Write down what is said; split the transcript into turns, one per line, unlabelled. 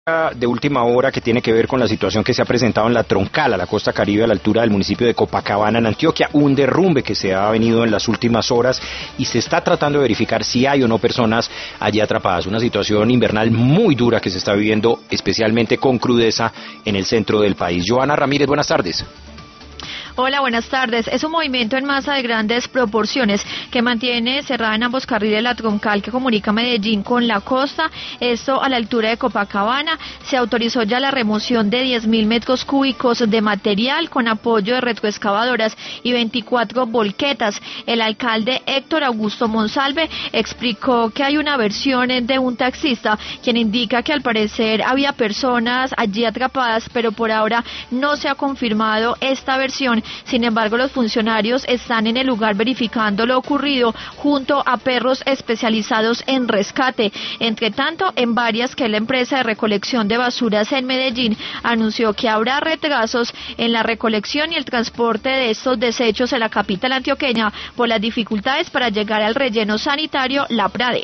De última hora que tiene que ver con la situación que se ha presentado en la Troncal, a la costa Caribe, a la altura del municipio de Copacabana, en Antioquia, un derrumbe que se ha venido en las últimas horas y se está tratando de verificar si hay o no personas allí atrapadas. Una situación invernal muy dura que se está viviendo, especialmente con crudeza en el centro del país. Joana Ramírez, buenas tardes.
Hola, buenas tardes. Es un movimiento en masa de grandes proporciones que mantiene cerrada en ambos carriles la troncal que comunica Medellín con la costa, esto a la altura de Copacabana. Se autorizó ya la remoción de 10.000 metros cúbicos de material con apoyo de retroexcavadoras y 24 volquetas. El alcalde Héctor Augusto Monsalve explicó que hay una versión de un taxista quien indica que al parecer había personas allí atrapadas, pero por ahora no se ha confirmado esta versión. Sin embargo, los funcionarios están en el lugar verificando lo ocurrido junto a perros especializados en rescate. Entre tanto, en Varias, que es la empresa de recolección de basuras en Medellín, anunció que habrá retrasos en la recolección y el transporte de estos desechos en la capital antioqueña por las dificultades para llegar al relleno sanitario La Prade.